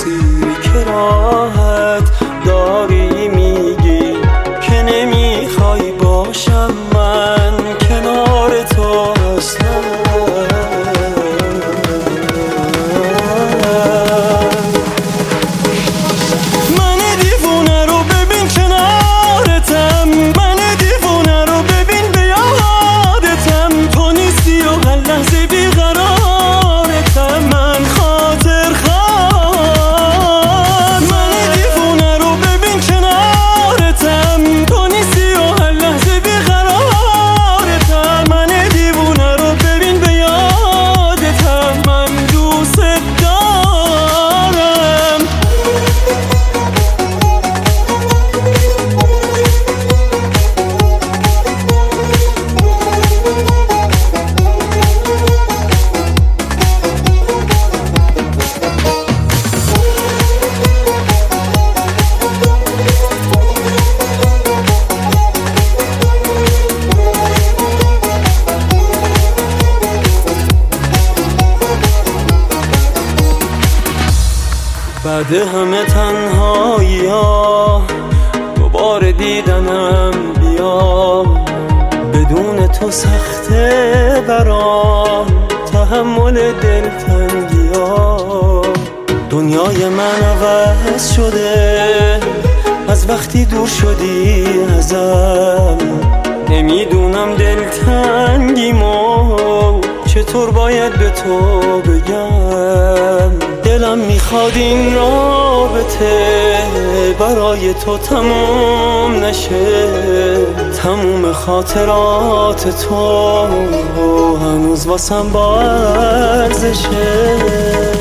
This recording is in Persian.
تقصیری که راحت داری میگی که نمیخوای باشم من کنار تو اصلا. من دیوونه رو ببین کنارتم، من دیوونه رو ببین به یادتم، تو نیستی و هر لحظه بیقرارتم، من خاطر خواه. من دیوونه رو ببین کنارتم، تو نیستی و هر لحظه بیقرارتم، من دیوونه رو ببین به یادتم، من دوست دارم. بعد همه تنهایی ها دوباره دیدنم بیا، بدون تو سخته برام تحمل دلتنگی ها. دنیای من عوض شده از وقتی دور شدی ازم، نمیدونم دلتنگیمو چطور باید به تو بگم. دلم میخواد این رابطه برای تو تموم نشه، تموم خاطرات تو هنوز واسم با ارزشه.